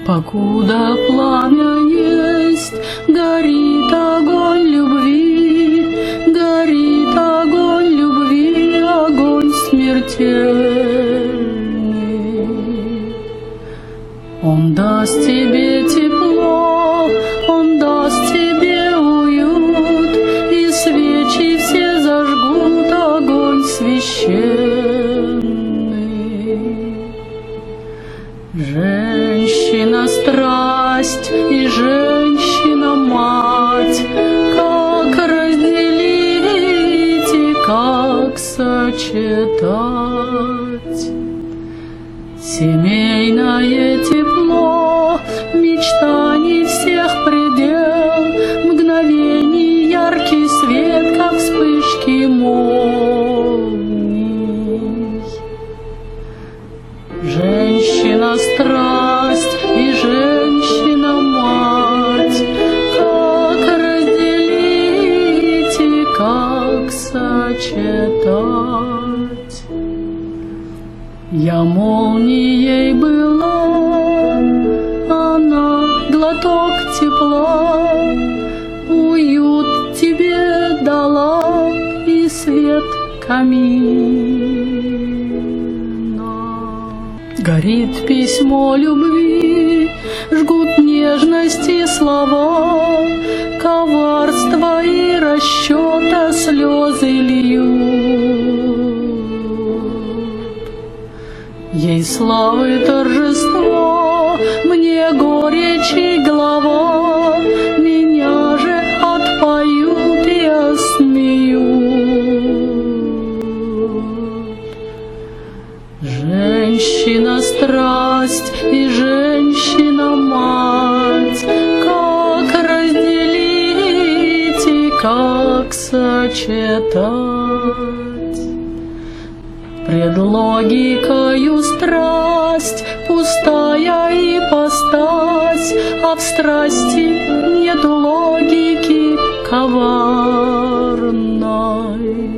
Покуда пламя есть, горит огонь любви, горит огонь любви, огонь смертельный. Он даст тебе тепло, он даст тебе уют, и свечи все зажгут огонь священный. Женщина страсть и женщина-мать, как разделить и как сочетать? Семейное тепло, мечтаний всех предел, мгновений яркий свет, как вспышки молний. Женщина страсть и женщина-мать, как разделить и как сочетать? Я молнией была, она глоток тепла, уют тебе дала и свет камина. Горит письмо любви, жгут нежности слова, коварства и расчета слезы льют. Ей славы торжество, мне горечь и глава, меня же отпоют и осмеют. Женщина страсть и женщина-мать, как разделить и как сочетать? Пред логикою страсть, пустая ипостась, а в страсти нет логики коварной.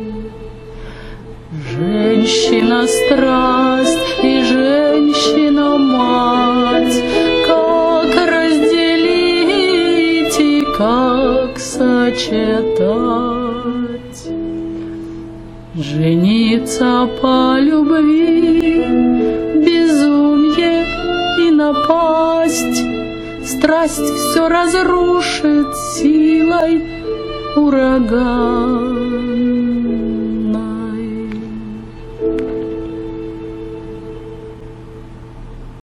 Женщина страсть и женщина-мать, как разделить и как сочетать? Жениться по любви, безумие и напасть, страсть все разрушит силой урагана.